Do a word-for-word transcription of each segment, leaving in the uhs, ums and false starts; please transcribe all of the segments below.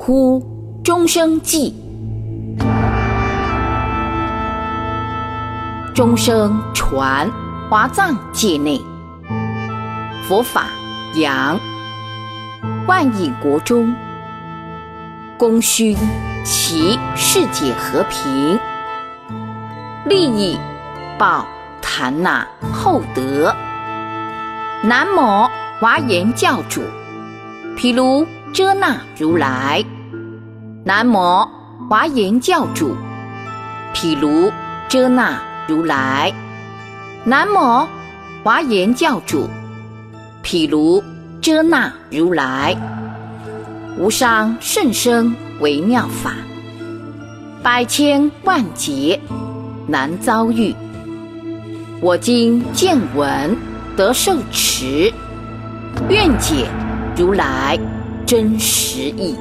呼终生寂，终生传华藏界内，佛法扬万亿国中，功勋其世界和平，利益报檀那厚德。南无华严教主毗卢遮那如来，南无华严教主毗卢遮那如来，南无华严教主毗卢遮那如来。无上甚深微妙法，百千万劫难遭遇。我今见闻得受持，愿解如来真实义。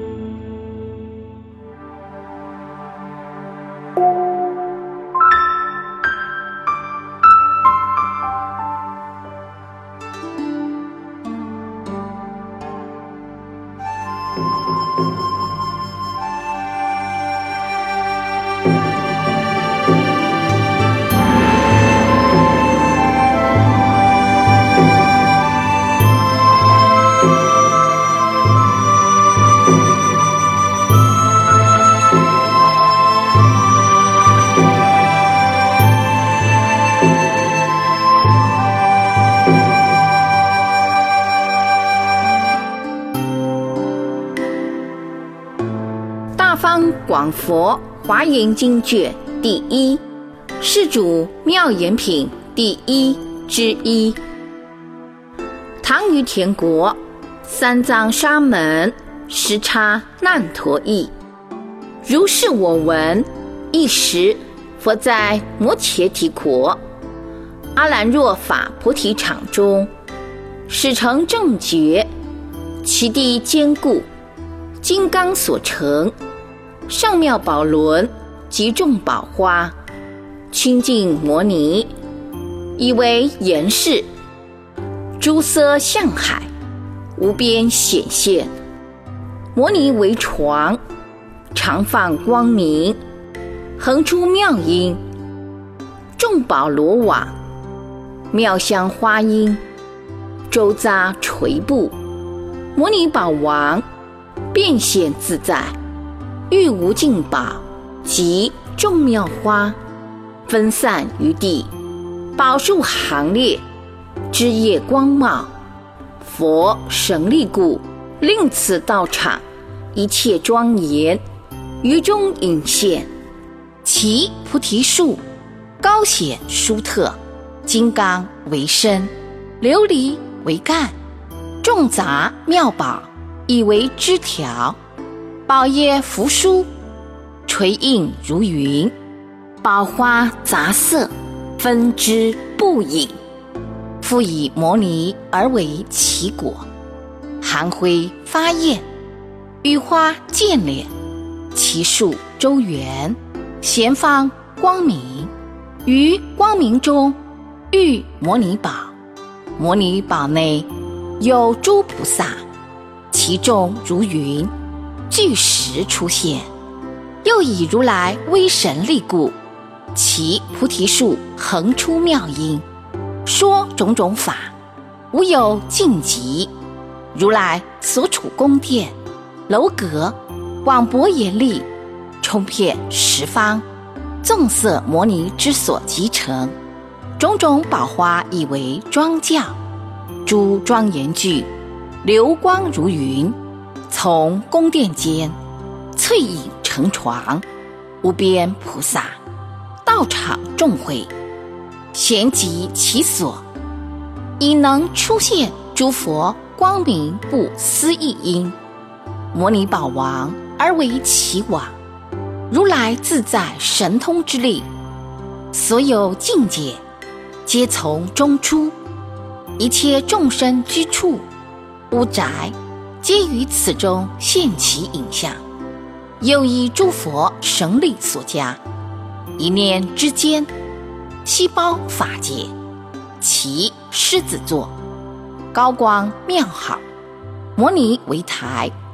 大方广佛华严经卷第一，世主妙严品第一之一。唐于田国三藏沙门时叉难陀译。如是我闻，一时佛在摩羯提国阿兰若法菩提场中，始成正觉，其地坚固，金刚所成，上妙宝轮及众宝花，清净摩尼，以为严饰，诸色象海，无边显现。摩尼为床，常放光明，横出妙音，众宝罗网，妙香花音，周匝垂布。摩尼宝王变现自在，玉无尽宝及众妙花分散于地，宝树行列，枝叶光茂。佛神力故，令此道场一切庄严，于中隐现。其菩提树高显殊特，金刚为身，琉璃为干，众杂妙宝以为枝条，宝叶扶疏，垂映如云，宝花杂色，分枝不影。复以摩尼而为其果，含辉发焰，雨花溅敛，其树周圆，咸方光明。于光明中遇摩尼宝，摩尼宝内有诸菩萨，其众如云，俱时出现。又以如来威神力故，其菩提树横出妙音，说种种法，无有尽极。如来所处宫殿楼阁广博严丽，充遍十方，纵色摩尼之所集成，种种宝花以为庄教，诸庄严具流光如云，从宫殿间翠影成床，无边菩萨道场众会，咸集其所，以能出现诸佛光明不思议因。摩尼宝王而为其王，如来自在神通之力，所有境界皆从中出，一切众生居处屋宅，皆于此中现其影像。又以诸佛神力所加，一念之间，悉包法界，其狮子座，高光妙好，摩尼为台，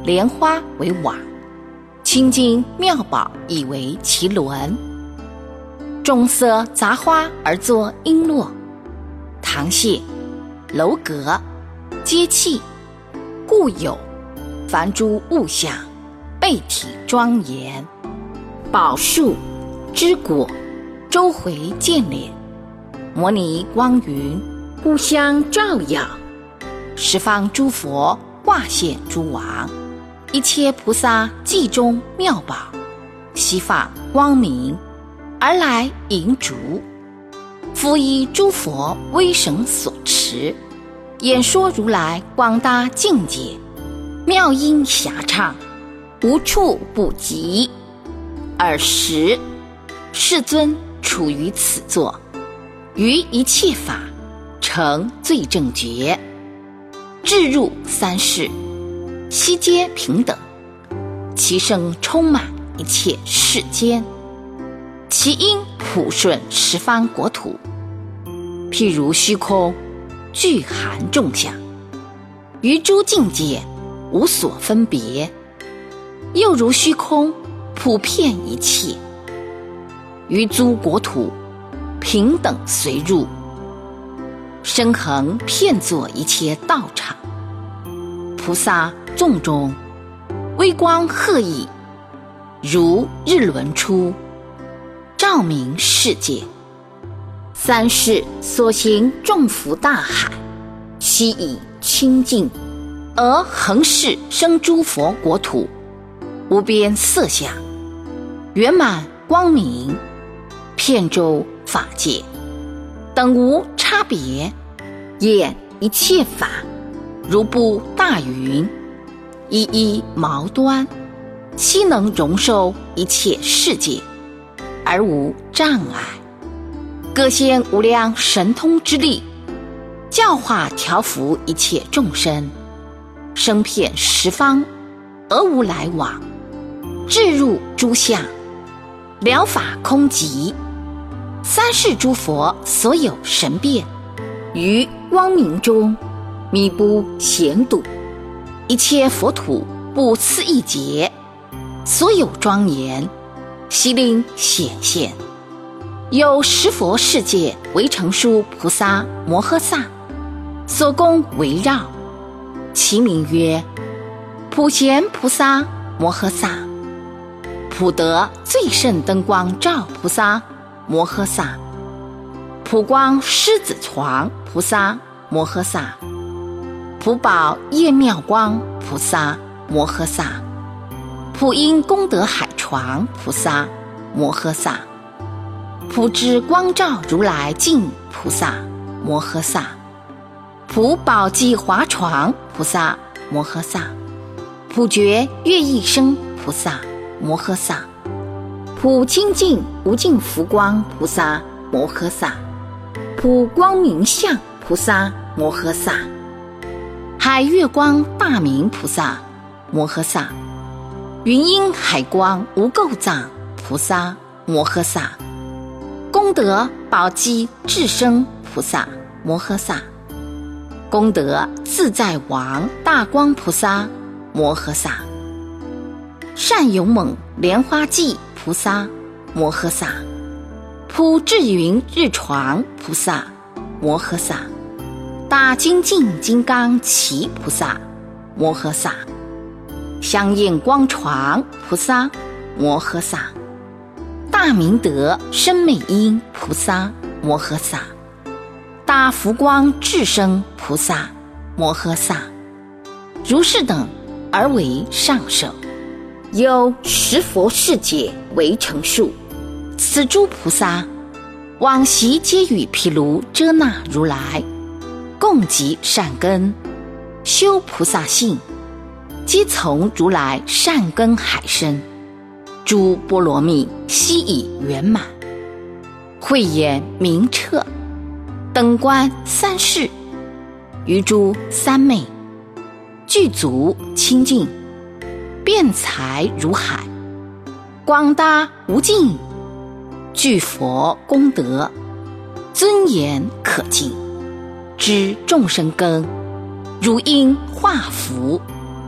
莲花为网，清净妙宝以为其轮。众色杂花而作璎珞，堂榭、楼阁、阶器，故有凡诸物象，备体庄严。宝树、枝果、周回见脸，摩尼光云互相照耀。十方诸佛化现诸王，一切菩萨髻中妙宝，悉放光明而来迎烛。复依诸佛威神所持，演说如来广大境界，妙音遐畅，无处不及。尔时世尊处于此座，于一切法成最正觉，至入三世，悉皆平等，其声充满一切世间，其音普顺十方国土。譬如虚空具含众相，于诸境界无所分别，又如虚空普遍一切，于诸国土平等随入，深恒遍作一切道场。菩萨众中微光赫熠，如日轮出，照明世界。三世所行众福大海，悉以清净，而恒世生诸佛国土，无边色相，圆满光明，遍周法界，等无差别，演一切法，如布大云，一一毛端，悉能容收一切世界，而无障碍。各显无量神通之力，教化调伏一切众生，声遍十方，而无来往，至入诸相，了法空寂。三世诸佛所有神变，于光明中弥不显睹，一切佛土不次一劫，所有庄严悉令显现。有十佛世界为成书菩萨摩诃萨所供围绕，其名曰普贤菩萨摩诃萨、普德最胜灯光照菩萨摩诃萨、普光狮子床菩萨摩诃萨、普宝夜妙光菩萨摩诃萨、普音功德海床菩萨摩诃萨、普知光照如来净菩萨摩诃萨、普宝济华床菩萨摩诃萨、普觉乐意生菩萨摩诃萨、普清净无尽福光菩萨摩诃萨、普光明相菩萨摩诃萨、海月光大明菩萨摩诃萨、云音海光无垢藏菩萨摩诃萨、功德宝积智生菩萨摩诃萨、功德自在王大光菩萨摩诃萨、善勇猛莲花髻菩萨摩诃萨、普智云日床菩萨摩诃萨、大精进金刚齐菩萨摩诃萨、香焰光床菩萨摩诃萨、大明德深美音菩萨摩诃萨、大福光智生菩萨摩诃萨，如是等而为上首。有十佛世界为成数，此诸菩萨往昔皆与毗卢遮那如来共集善根，修菩萨性，皆从如来善根海深，诸波罗蜜悉已圆满，慧眼明彻，等观三世，于诸三昧具足清净，辩才如海，广大无尽，具佛功德，尊严可敬，知众生根，如因化福，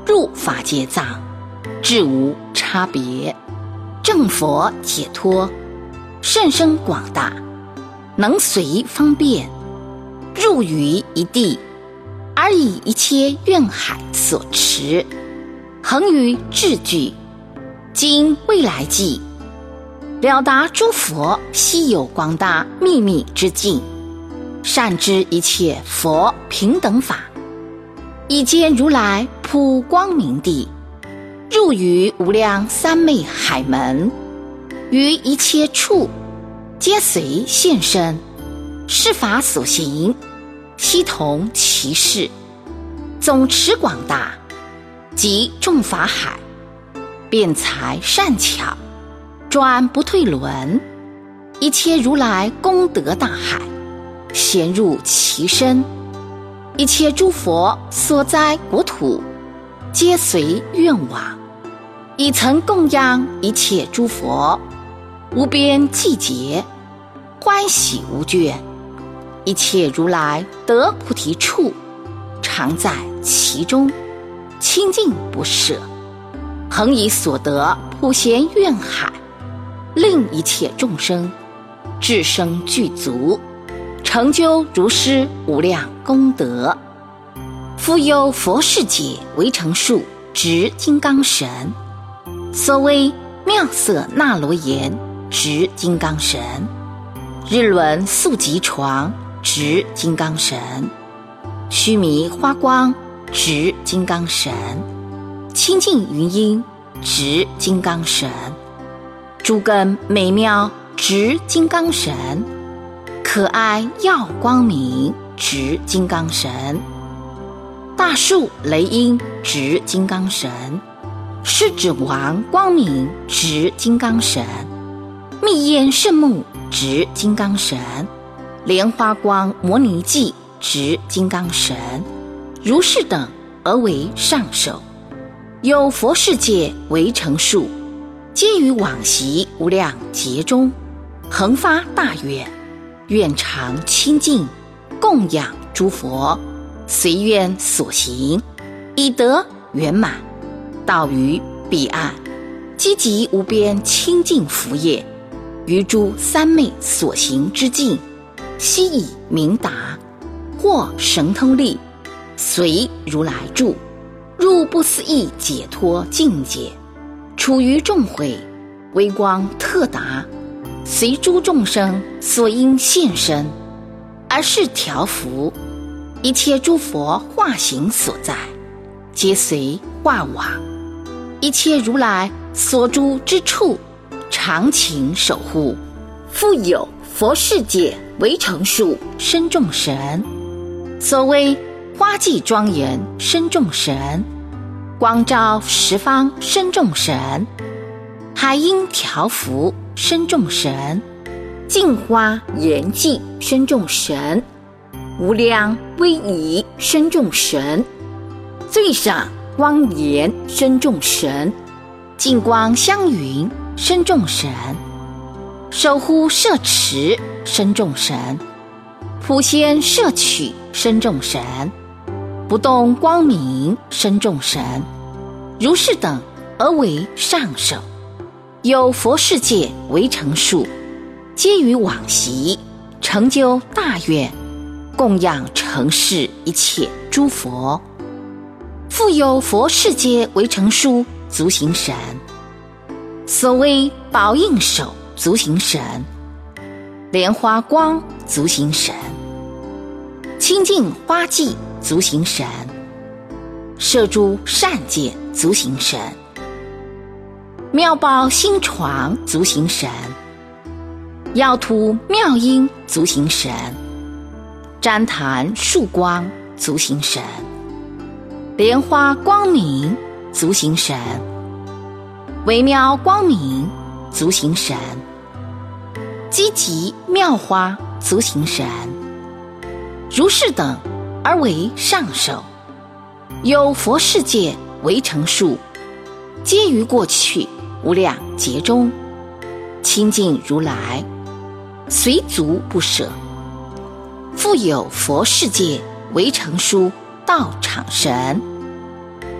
入法界藏，至无差别，正佛解脱，甚深广大，能随方便，入于一地，而以一切愿海所持，恒于智具，今未来际，了达诸佛稀有广大秘密之境，善知一切佛平等法，以见如来普光明地，入于无量三昧海门，于一切处皆随现身，是法所行，悉同其事，总持广大，即众法海，辩才善巧，转不退轮，一切如来功德大海，咸入其身，一切诸佛所在国土，皆随愿往，以曾供养一切诸佛，无边际劫，欢喜无倦，一切如来得菩提处，常在其中，清净不舍，恒以所得普贤愿海，令一切众生至生具足，成就如是无量功德。复有佛世界为成数执金刚神，所谓妙色那罗延执金刚神，日轮宿吉床执金刚神，须弥花光执金刚神，清净云音执金刚神，诸根美妙执金刚神，可爱耀光明执金刚神，大树雷音执金刚神，狮子王光明执金刚神，密焰圣目执金刚神，莲花光摩尼髻执金刚神，如是等而为上首。有佛世界为成数，皆于往昔无量劫中，恒发大愿，愿常清净，供养诸佛，随愿所行，以得圆满，到于彼岸，积集无边清净福业，于诸三昧所行之境，悉以明达，或神通力，随如来住，入不思议解脱境界，处于众会，微光特达，随诸众生所应现身，而是调伏，一切诸佛化形所在，皆随化往，一切如来所住之处，常勤守护。复有佛世界为成数身众神，所谓花髻庄严身众神，光照十方身众神，海音调伏身众神，净花严寂身众神，无量威仪身众神，最上光严身众神，净光香云身众神，守护摄持身众神，普贤摄取身众神，不动光明身众神，如是等而为上首。有佛世界为成数，皆于往昔成就大愿，供养承事一切诸佛。复有佛世界为成数足行神，所谓宝应手足行神，莲花光足行神，清净花髻足行神，摄诸善见足行神，妙宝心床足行神，药土妙音足行神，旃檀树光足行神，莲花光明足行神，微妙光明足行神，积集妙花足行神，如是等而为上首。有佛世界为成数，皆于过去无量劫中，清净如来，随足不舍。复有佛世界为成数道场神，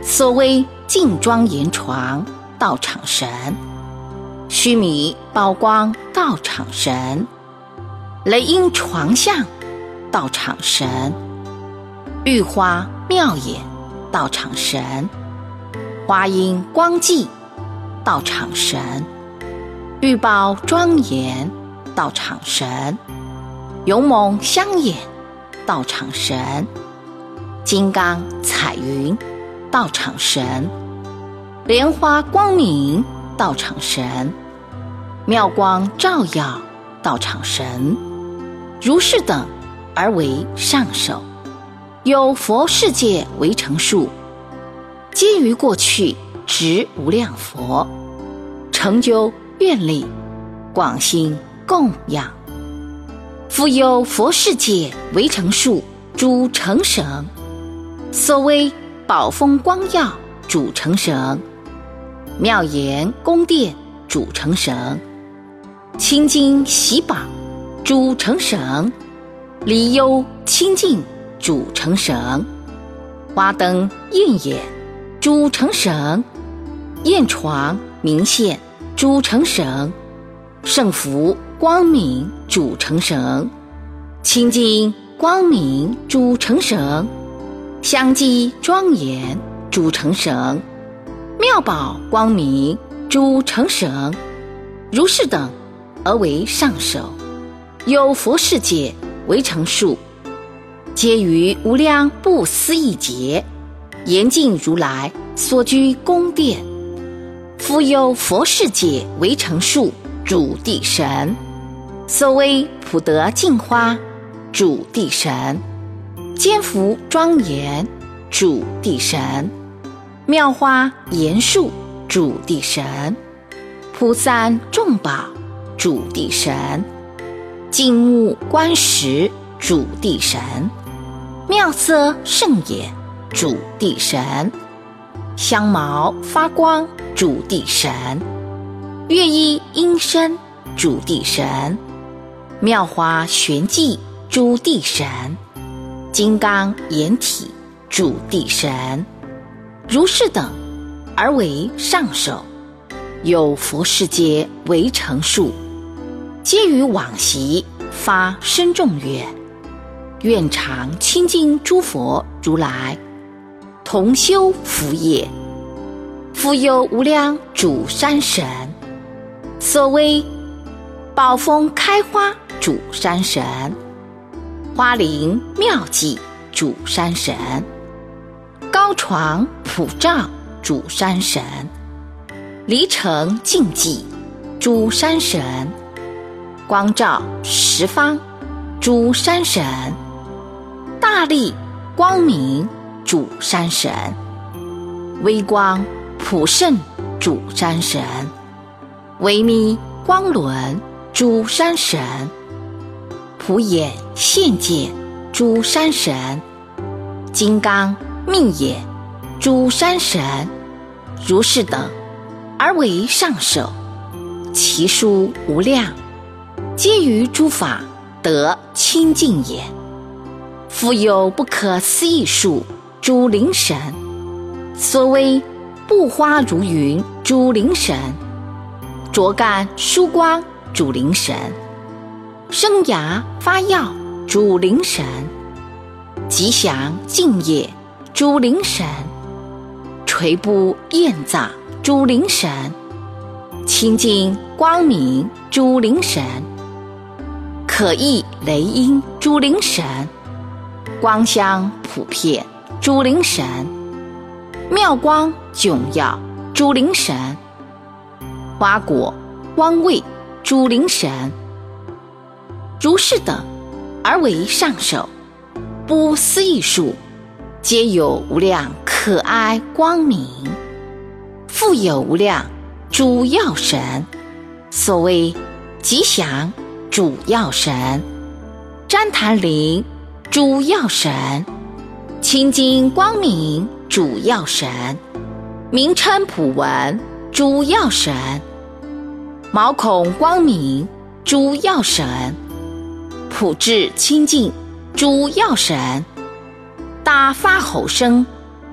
所谓净庄严床道场神，须弥宝光道场神，雷音床相道场神，玉花妙眼道场神，花音光寂道场神，玉宝庄严道场神，勇猛香眼道场神，金刚彩云道场神，莲花光明道场神，妙光照耀道场神，如是等而为上首，有佛世界为成数，皆于过去执无量佛，成就愿力，广行供养。复有佛世界为成数诸成绳，所谓宝峰光耀主成绳，妙严宫殿主成绳，清净喜宝主成绳，离忧清净主成绳，花灯焰眼主成绳，焰床明现主成绳，圣福光明主成绳，清净光明主成绳，香积庄严主成绳，妙宝光明主成绳，如是等而为上首，有佛世界为成数，皆于无量不思议劫，严禁如来所居宫殿。复有佛世界为成数主地神，所谓普德净花主地神，坚福庄严主地神，妙花严树主地神，普散众宝主地神，净木观石主地神，妙色圣眼主地神，香毛发光主地神，乐衣音声主地神，妙花玄寂主地神，金刚眼体主地神，如是等而为上首，有佛世界为成数，皆于往昔发深重愿，愿常亲近诸佛如来，同修福业。复有无量主山神，所谓宝峰开花主山神，花林妙寂主山神，高床普照主山神，离尘净寂主山神，光照十方主山神，大力光明主山神，微光普胜主山神，微密光轮主山神，普眼现见主山神，金刚密眼主山神，如是等而为上首，其数无量，皆于诸法得清净也。复有不可思议数诸灵神，所谓布花如云诸灵神，灼干殊光诸灵神，生涯发耀诸灵神，吉祥净业诸灵神，垂布焰藏诸灵神，清净光明诸灵神，可意雷音诸灵神，光香普遍诸灵神，妙光迥耀诸灵神，花果光味诸灵神，如是等而为上首，不思议数，皆有无量可爱光明。复有无量主要神，所谓吉祥主要神，旃檀林主要神，清净光明主要神，名称普文主要神，毛孔光明主要神，普智清净主要神，大发吼声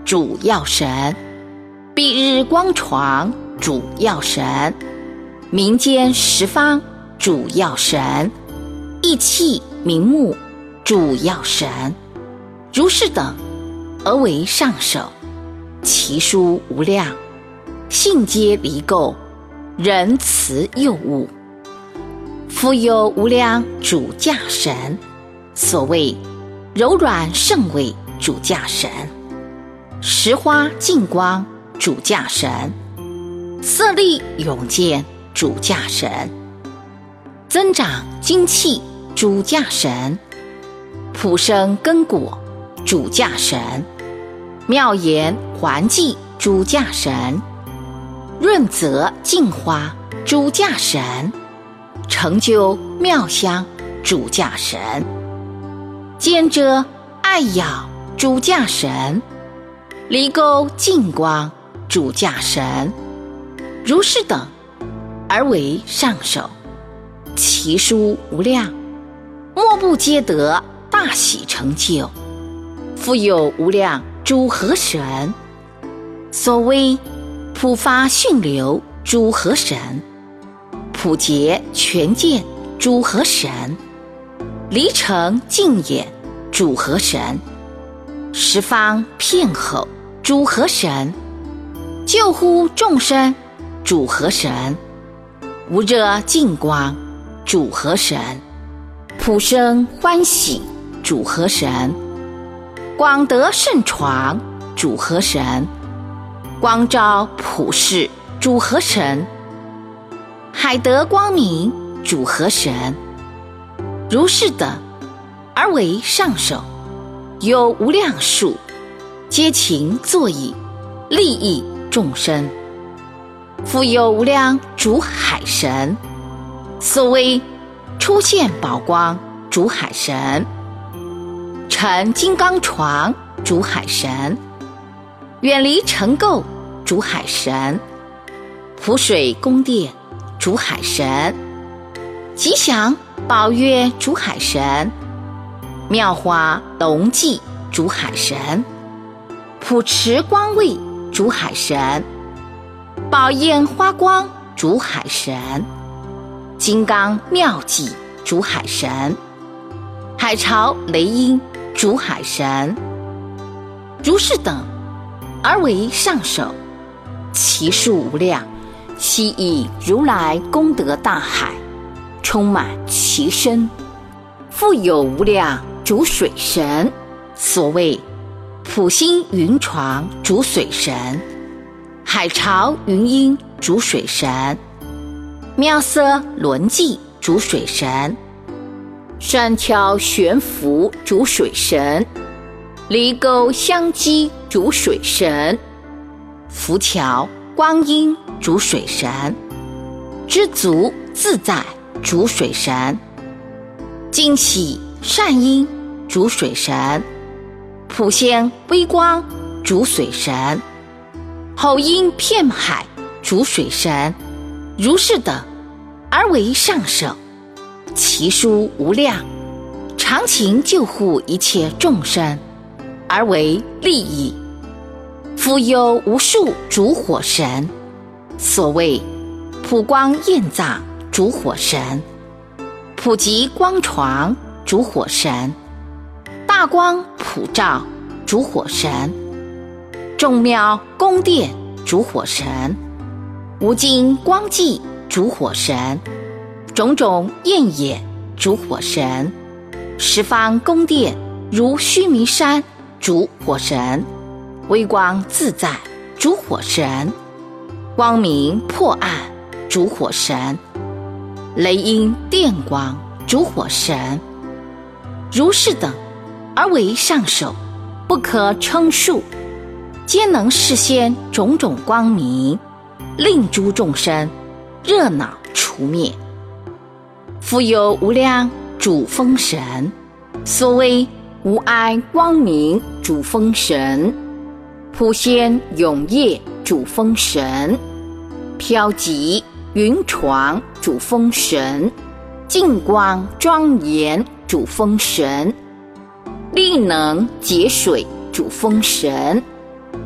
主药神；蔽日光床，主药神；民间十方，主药神；意气明目，主药神。如是等，而为上首，其数无量，性皆离垢，仁慈幼物。复有无量主驾神，所谓柔软圣位主驾神，石花净光主驾神，色力勇健主驾神，增长精气主驾神，普生根果主驾神，妙言环济主驾神，润泽净花主驾神，成就妙香主驾神，兼遮爱咬主驾神，离垢净光主驾神。如是等，而为上首，其数无量，莫不皆得大喜成就。复有无量诸河神，所谓普发训流诸河神，普结权见诸河神，离尘净眼诸河神，十方遍吼诸河神，救护众生诸河神，无热净光诸河神，普生欢喜诸河神，广德圣床诸河神，光照普世诸河神，海德光明主河神。如是等，而为上首，有无量数，皆勤作意，利益众生。复有无量主海神，所谓出现宝光主海神，成金刚床主海神，远离尘垢主海神，普水宫殿主海神，吉祥宝月主海神，妙花龙迹主海神，普持光位主海神，宝焰花光主海神，金刚妙计主海神，海潮雷音主海神。如是等，而为上首，其数无量，悉以如来功德大海，充满其身。复有无量主水神，所谓普星云床主水神，海潮云音主水神，妙色轮迹主水神，善巧悬浮主水神，离垢相积主水神，浮桥光阴主水神，知足自在主水神，净喜善因主水神，普现微光主水神，吼音遍海主水神。如是等，而为上首，其数无量，常勤救护一切众生，而为利益。复有无数主火神，所谓普光焰藏主火神，普及光床主火神，大光普照主火神，众妙宫殿主火神，无尽光迹主火神，种种焰眼主火神，十方宫殿如须弥山主火神，微光自在主火神，光明破暗主火神，雷音电光主火神。如是等，而为上首，不可称数，皆能示现种种光明，令诸众生热恼除灭。复有无量主风神，所谓无碍光明主风神，普现永业主风神，飘极云床主风神，净光庄严主风神，力能解水主风神，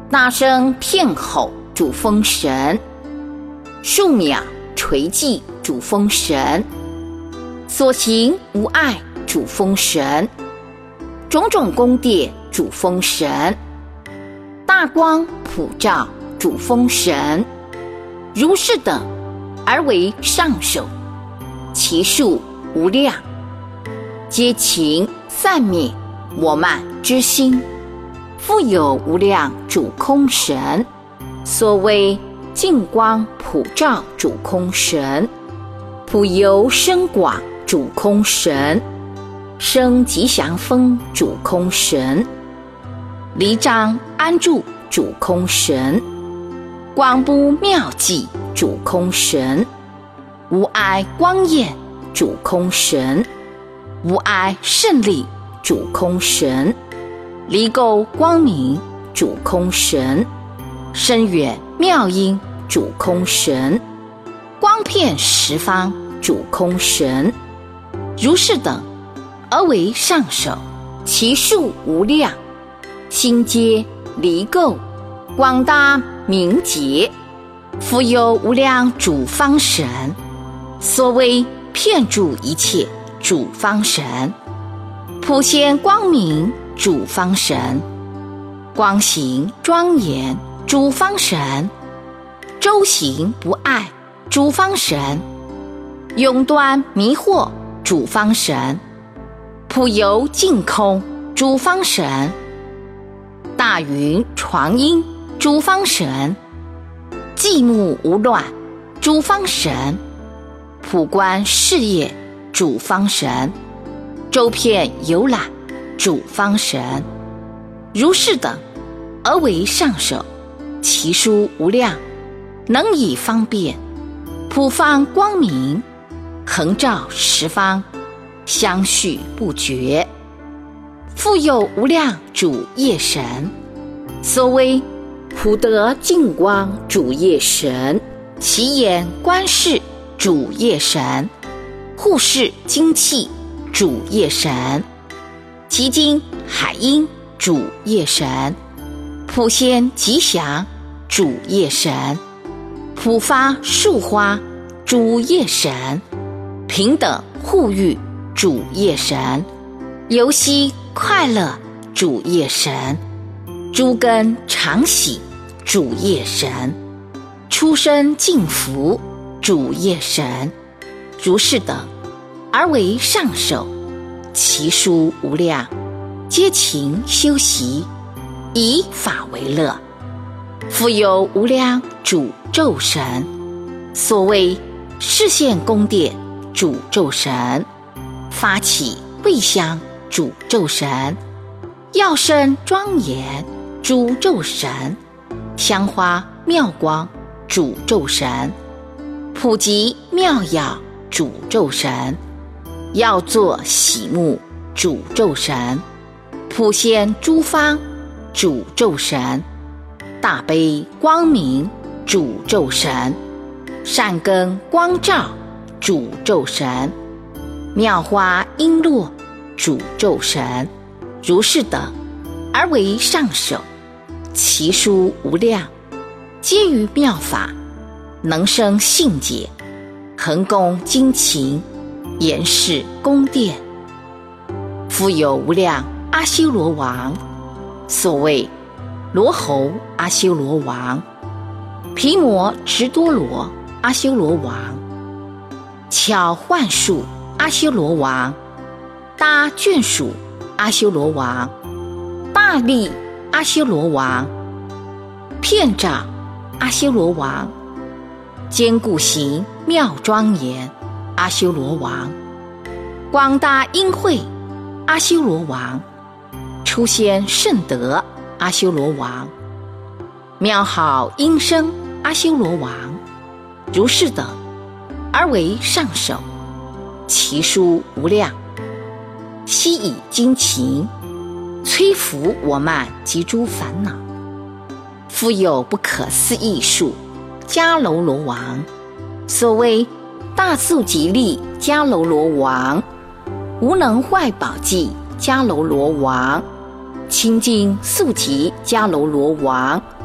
大声片吼主封神，数秒垂祭主封神，所行无碍主封神，种种宫殿主封神，大光普照主封神，如是等而为上首，其数无量，皆勤散灭我慢之心，复有无量主空神，所谓净光普照主空神，普游深广主空神，生吉祥风主空神，离章安住主空神，广布妙计主空神，无碍光焰主空神，无碍胜利主空神，离垢光明主空神，深远妙音主空神，光遍十方主空神，如是等而为上首，其数无量，心皆离垢，广大明洁，复有无量主方神，所谓遍住一切主方神，普显光明主方神，光行庄严主方神，周行不碍主方神，永断迷惑主方神，普游净空主方神，大云传音主方神，寂目无乱主方神，普观事业主方神，周遍游览主方神，如是等而为上首，其数无量，能以方便，普放光明，横照十方，相续不绝，复有无量主业神，所谓普得净光主业神，其眼观视主业神，护视精气主业神，其经海音主业神，普显吉祥主业神，普发树花主业神，平等护育主业神，游戏快乐主业神，诸根常喜主业神，出生净福主业神，如是等而为上首，其数无量，皆勤修习，以法为乐，复有无量主咒神，所谓示现宫殿主咒神，发起味香主咒神，耀生庄严主咒神，香花妙光主咒神，普及妙药主咒神，要作喜目主咒神，普显诸方主咒神，大悲光明主咒神，善根光照主咒神，妙花璎珞主咒神，如是等而为上首，其数无量，皆于妙法，能生信解，恒供精勤，严饰宫殿，复有无量阿修罗王，所谓罗侯阿修罗王，毗摩直多罗阿修罗王，巧幻术阿修罗王，大眷属阿修罗王，大力阿修罗王，遍照阿修罗王，坚固行妙庄严阿修罗王，广大音慧阿修罗王，出现圣德阿修罗王，妙好音声阿修罗王，如是等而为上首，其数无量，悉以精勤，摧伏我慢及诸烦恼，复有不可思议数迦楼罗王，所谓大速吉利迦楼罗王，无能坏宝济迦楼罗王，清净速吉迦楼罗王，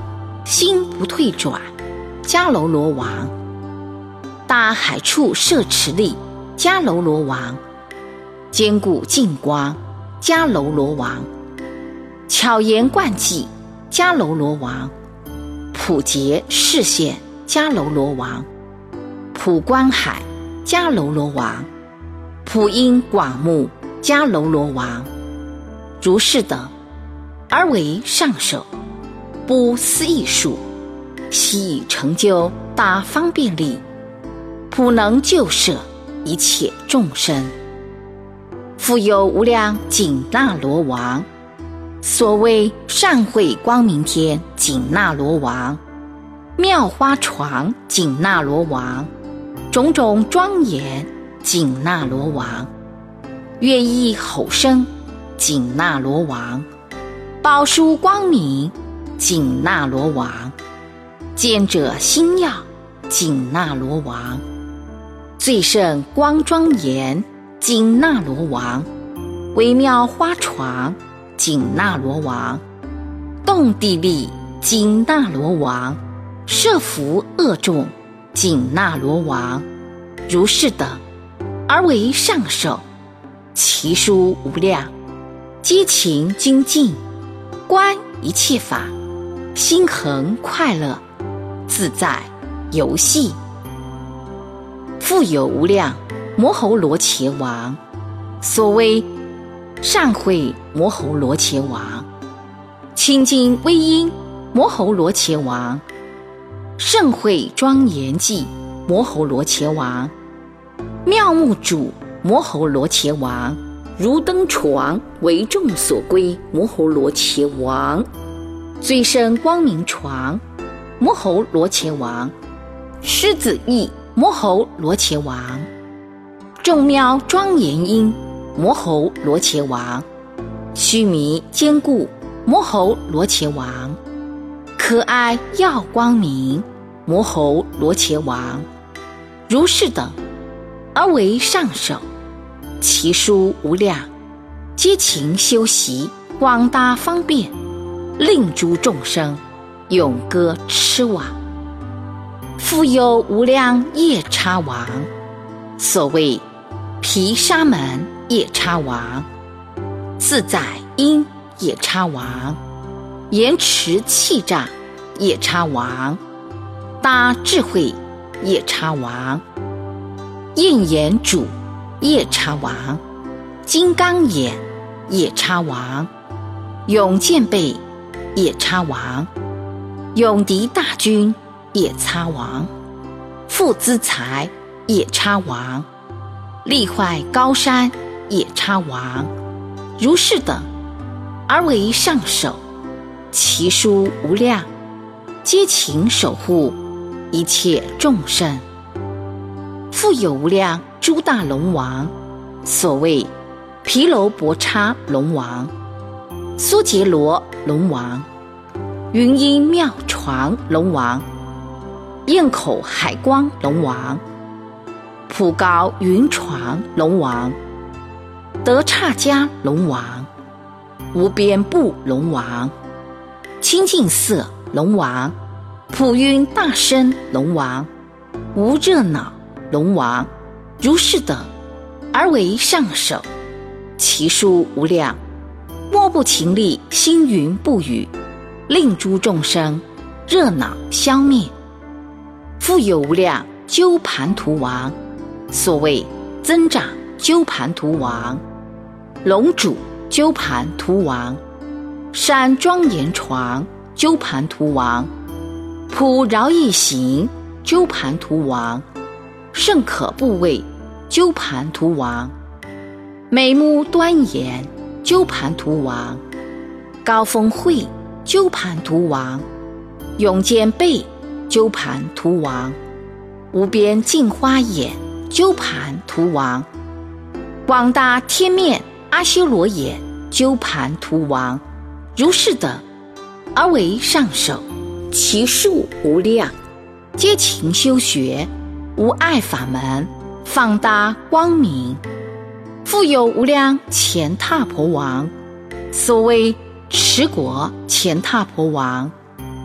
心不退转，迦楼罗王；大海处摄持力，迦楼罗王；坚固净光，迦楼罗王；巧言贯记，迦楼罗王；普洁视线，迦楼罗王；普观海，迦楼罗王；普音广目，迦楼罗王。如是等，而为上首，不思议数，悉以成就大方便力，普能救摄一切众生。复有无量紧那罗王，所谓善慧光明天紧那罗王，妙花床紧那罗王，种种庄严紧那罗王，乐意吼声紧那罗王，宝殊光明紧那罗王，见者心要紧那罗王，最胜光庄严紧那罗王，微妙花床紧那罗王，动地力紧那罗王，摄伏恶众紧那罗王。如是等，而为上首，其数无量，皆勤精进，观一切法，心恒快乐，自在游戏。复有无量摩吼罗伽王，所谓善慧摩吼罗伽王，清净威音摩吼罗伽王，盛慧庄严寂摩吼罗伽王，妙目主摩吼罗伽王，如灯床为众所归摩吼罗伽王，最胜光明床摩吼罗伽王，狮子翼摩吼罗伽王，众妙庄严音摩吼罗伽王，须弥坚固摩吼罗伽王，可爱耀光明摩吼罗伽王。如是等，而为上首，其数无量，皆勤修习广大方便，令诸众生永歌痴往。复有无量夜叉王，所谓毗沙门夜叉王，自在音夜叉王，延迟气障夜叉王，大智慧夜叉王，焰眼主夜叉王，金刚眼夜叉王，永健备夜叉王，永敌大军夜叉王，富资财夜叉王，力坏高山夜叉王。如是等，而为上首，其数无量，皆勤守护一切众生。复有无量诸大龙王，所谓毗楼婆叉龙王、苏杰罗龙王、云音妙床龙王、焰口海光龙王、普高云床龙王、德刹迦龙王、无边布龙王、清净色龙王、普云大身龙王、无热恼龙王。如是等，而为上首，其数无量，莫不勤力星云不语，令诸众生热恼消灭。复有无量鸠盘荼王，所谓增长鸠盘荼王、龙主鸠盘荼王、山庄严床鸠盘荼王、普饶益行鸠盘荼王、甚可怖畏鸠盘荼王、美目端严鸠盘荼王、高峰会鸠盘荼王、永健备鸠盘荼王、无边净花眼鸠盘荼王、广大天面阿修罗眼鸠盘荼王。如是等，而为上首，其数无量，皆勤修学无碍法门，放大光明。复有无量乾闼婆王，所谓持国乾闼婆王、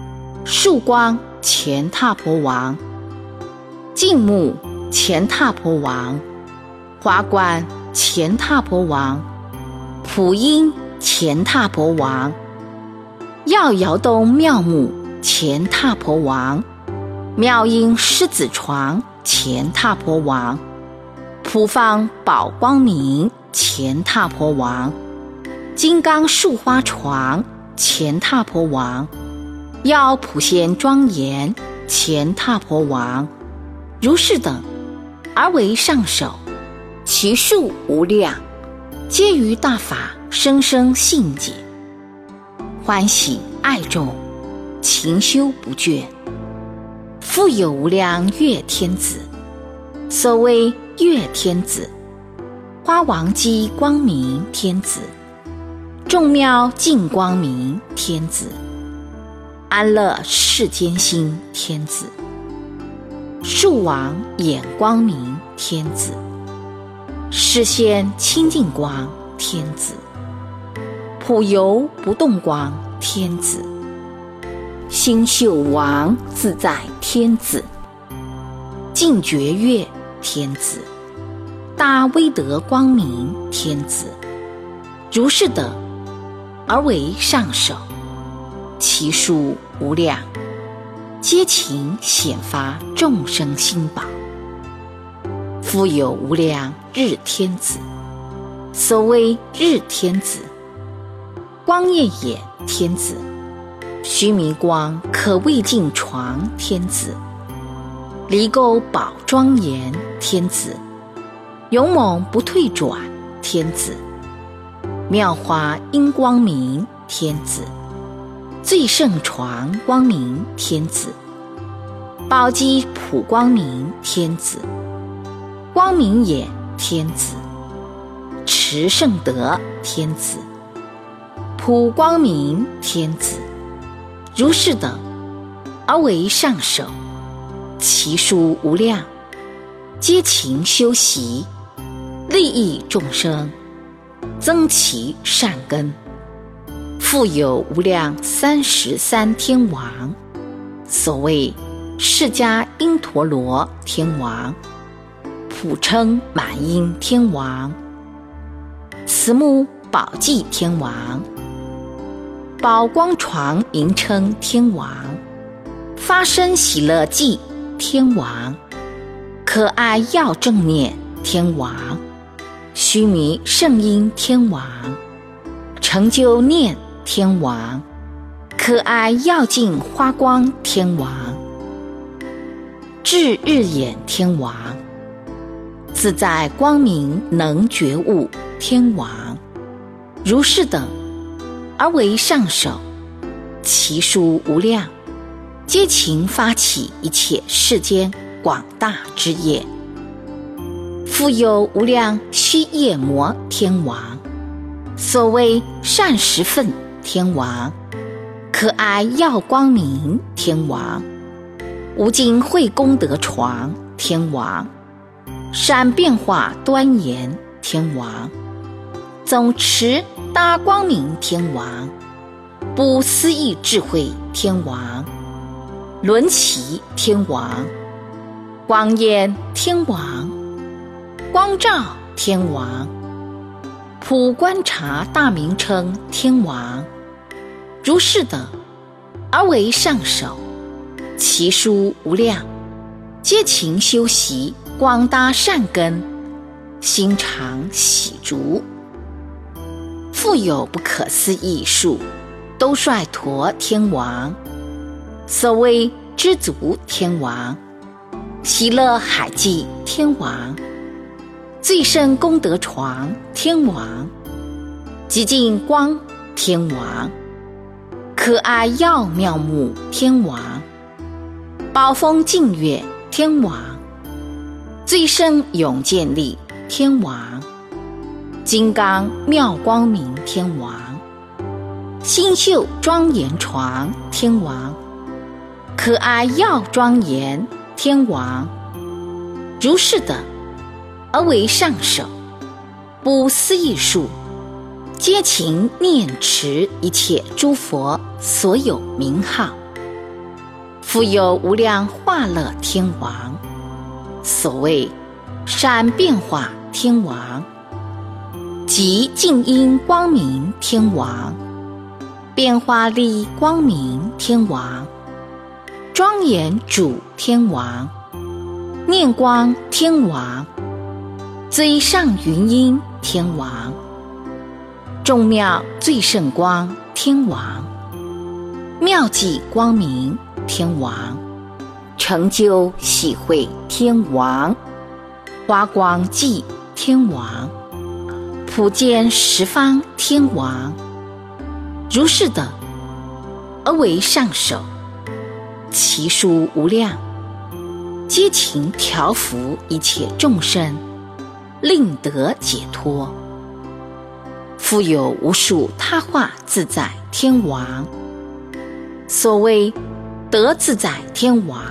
树光乾闼婆王，净木乾闼婆王，华冠乾闼婆王，普音乾闼婆王，耀窑东妙木乾闼婆王，妙音狮子床乾闼婆王，普方宝光明乾闼婆王，金刚树花床乾闼婆王，耀普贤庄严乾闼婆王，如是等而为上首，其数无量，皆于大法生生信解，欢喜爱众，勤修不倦。复有无量月天子，所谓月天子，花王姬光明天子，众妙净光明天子，安乐世间心天子，树王眼光明天子，视线清净光天子，普游不动光天子，星宿王自在天子，净觉月天子，大威德光明天子，如是等而为上首，其数无量，皆勤显发众生心宝。复有无量日天子，所谓日天子，光焰眼天子，须弥光可未尽床天子，离垢宝庄严天子，勇猛不退转天子，妙华音光明天子，最胜床光明天子，宝积普光明天子，光明眼天子，持圣德天子，普光明天子，如是等而为上首，其数无量，皆勤修习，利益众生，增其善根。复有无量三十三天王，所谓释迦因陀罗天王，普称满音天王，慈目宝济天王，宝光床迎称天王，发生喜乐济天王，可爱耀正念天王，须弥圣音天王，成就念天王，可爱耀净花光天王，智日眼天王，自在光明能觉悟天王，如是等而为上首，其数无量，皆勤发起一切世间广大之业。复有无量须夜摩天王，所谓善十分天王，可爱耀光明天王，无尽慧功德床天王，善变化端严天王，总持大光明天王，不思议智慧天王，轮起天王，光焰天王，光照天王，普观察大名称天王，如是等而为上首，其数无量，皆勤修习广大善根，心常喜足。复有不可思议数兜率陀天王，所谓知足天王，喜乐海济天王，最胜功德床天王，极尽光天王，可爱耀妙目天王，宝峰净月天王，最胜永见力天王，金刚妙光明天王，星宿庄严床天王，可爱耀庄严天王，如是等而为上首，不思议数，皆勤念持一切诸佛所有名号， 复有无量化乐天王，所谓善变化天王，即净音光明天王，变化力光明天王，庄严主天王，念光天王，最上云音天王，众妙最胜光天王，妙寂光明天王，成就喜慧天王，华光寂天王，普见十方天王，如是等而为上首，其数无量，皆勤调伏一切众生，令得解脱。复有无数他化自在天王，所谓得自在天王，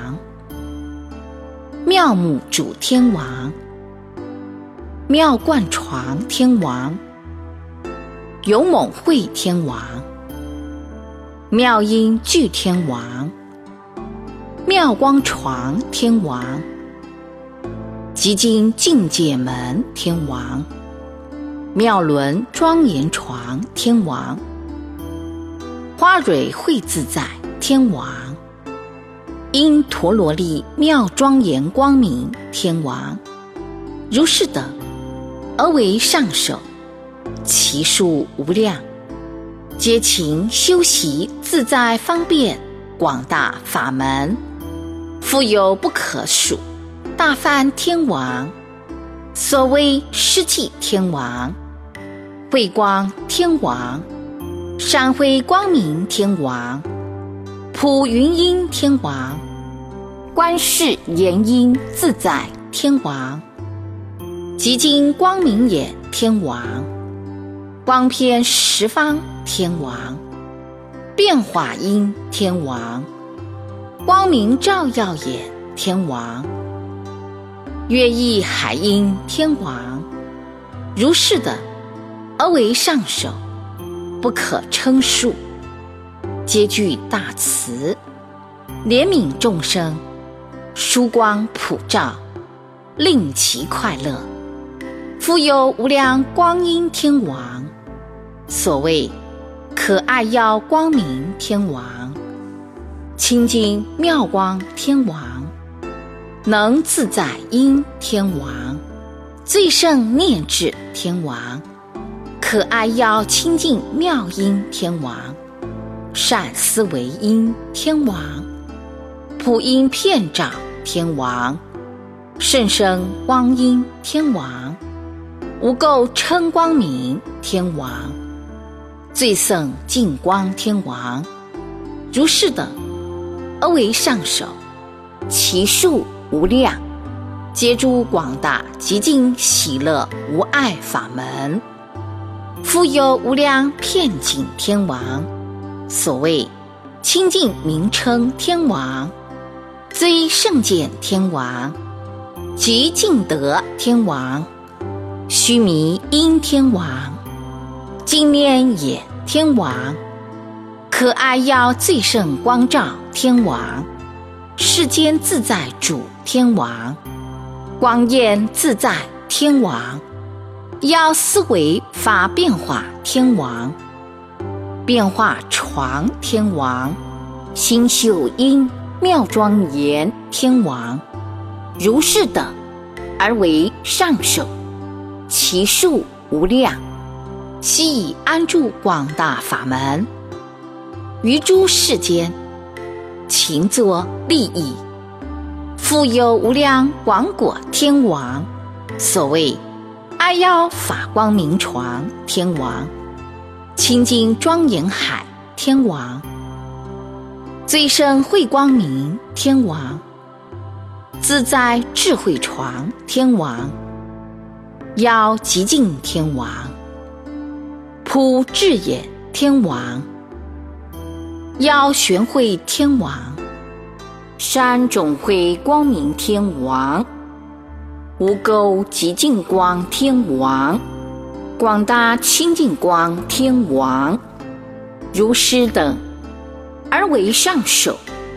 妙目主天王，妙观床天王，勇猛慧天王，妙音具天王，妙光床天王，极尽境界门天王，妙轮庄严床天王，花蕊慧自在天王，因陀罗利妙庄严光明天王，如是等而为上首，其数无量，皆勤修习自在方便广大法门，复有不可数大梵天王，所谓施记天王，慧光天王，闪慧光明天王，普云音天王，观世言音自在天王，极尽光明眼天王，光遍十方天王，变化音天王，光明照耀眼天王，乐意海音天王，如是的而为上首，不可称数，皆具大慈，怜悯众生，殊光普照，令其快乐。复有无量光阴天王，所谓可爱耀光明天王，清净妙光天王，能自在音天王，最胜念智天王，可爱耀清净妙音天王，善思维音天王，普音遍照天王，甚深光阴天王，无垢称光明天王，最胜净光天王，如是等而为上首，其数无量，皆诸广大极尽喜乐无碍法门。复有无量遍净天王，所谓清净名称天王，最胜见天王，极尽德天王，须弥音天王，净念眼天王，可爱耀最胜光照天王，世间自在主天王，光焰自在天王，要思维法变化天王，变化床天王，心秀音妙庄严天王，如是等而为上首，其数无量，悉以安住广大法门，于诸世间勤作利益。复有无量广果天王，所谓爱耀法光明床天王，清净庄严海天王，最胜慧光明天王，自在智慧床天王，要极净天王，普智眼天王，要玄慧天王，山种慧光明天王，无垢极净光天王，广大清净光天王，如是等而为上首，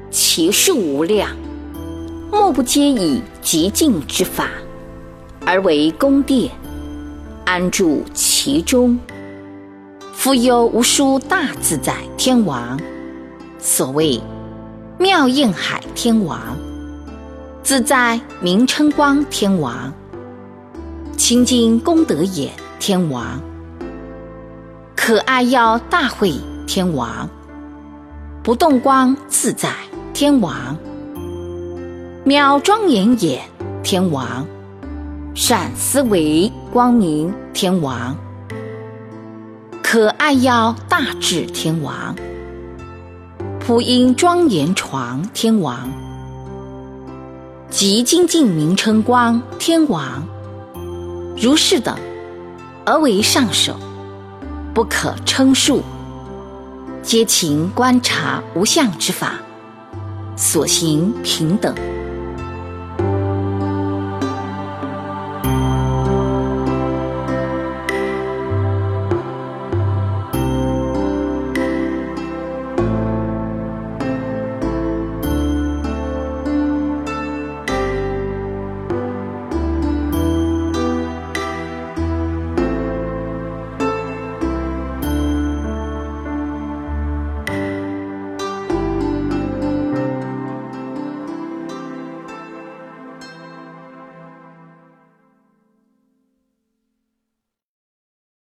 其数无量，莫不皆以极尽之法，而为宫殿，安住其中。复有无数大自在天王，所谓妙焰海天王、自在明称光天王、清净功德眼天王、可爱耀大慧天王、不动光自在天王、妙庄严眼天王、善思维光明天王、可爱耀大智天王、普音庄严床天王、极精进明称光天王，如是等，而为上首，不可称数，皆勤观察无相之法，所行平等。